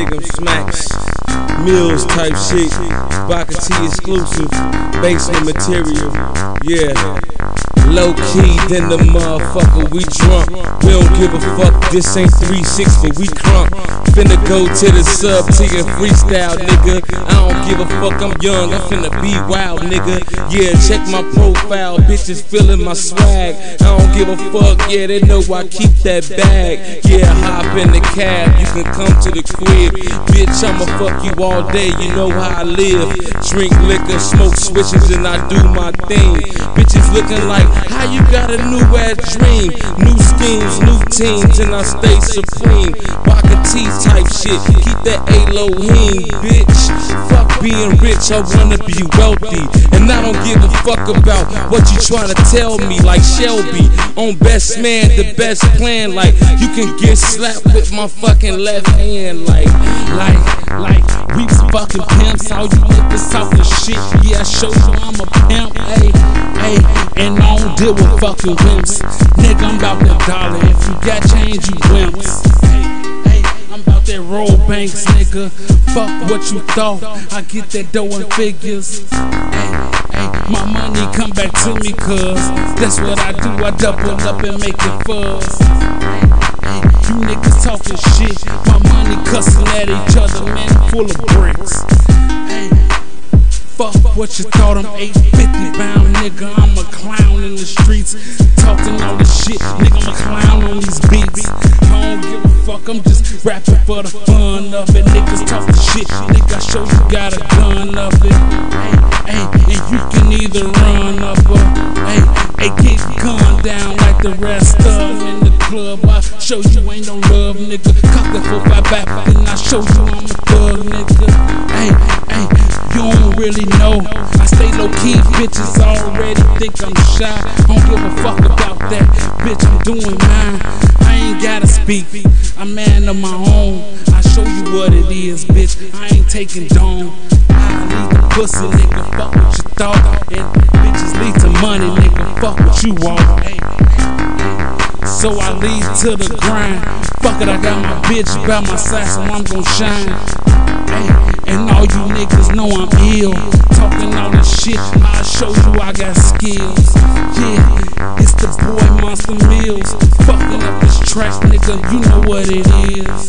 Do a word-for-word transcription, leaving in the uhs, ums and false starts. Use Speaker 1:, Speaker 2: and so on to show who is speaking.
Speaker 1: Big 'em smacks, Mills type shit, Baka T exclusive, basement material, yeah. Low key, then the motherfucker, we drunk. We don't give a fuck, this ain't three sixty, we crunk. Finna go to the sub T and freestyle, nigga. I don't give a fuck, I'm young, I'm finna be wild, nigga. Yeah, check my profile, bitches feeling my swag. I don't give a fuck, yeah, they know I keep that bag. Yeah, hop in the cab, you can come to the crib. Bitch, I'ma fuck you all day, you know how I live. Drink liquor, smoke switches, and I do my thing. Bitches looking like, how you got a new ass dream? New schemes, new teams, and I stay supreme. Baka T type shit, keep that Elohim, bitch. Fuck being rich, I wanna be wealthy. And I don't give a fuck about what you trying to tell me. Like Shelby, on Best Man, the best plan. Like, you can get slapped with my fucking left hand. Like, like, like, we fucking pimps. All you niggas talking shit, yeah, I show you I'm a pimp, ayy, ayy. And I don't deal with fucking wimps. Nigga, I'm about that dollar. If you got change, you wimps. Hey, hey, I'm about that roll banks, nigga. Fuck what you thought. I get that dough in figures. Hey, hey, my money come back to me, cuz that's what I do. I double up and make it fuzz. Hey, hey, you niggas talking shit. My money cussing at each other, man, full of bricks. Hey, fuck what you thought, I'm eight fifty bound, nigga. I'm a clown in the streets, talking all this shit, nigga. I'm a clown on these beats. I don't give a fuck, I'm just rapping for the fun of it. Niggas talking shit, nigga, I show you got a gun of it. Hey, hey, and you can either run up or, hey, hey, get gunned down like the rest of them in the club. I show you ain't no love, nigga. Cock that four five back, and I show you I'm a thug, nigga. Hey, hey. You don't really know, I stay low key, bitches already think I'm shy. I don't give a fuck about that, bitch, I'm doing mine. I ain't gotta speak, I'm man of my own. I show you what it is, bitch, I ain't taking dome. I lead the pussy, nigga, fuck what you thought. And bitches lead to money, nigga, fuck what you want. Hey, hey. So I lead to the grind. Fuck it, I got my bitch by my side, so I'm gon' shine. Hey. And all you niggas know I'm ill, talking all this shit, I'll show you I got skills. Yeah, it's the boy Monster Mills, fucking up this track, nigga, you know what it is.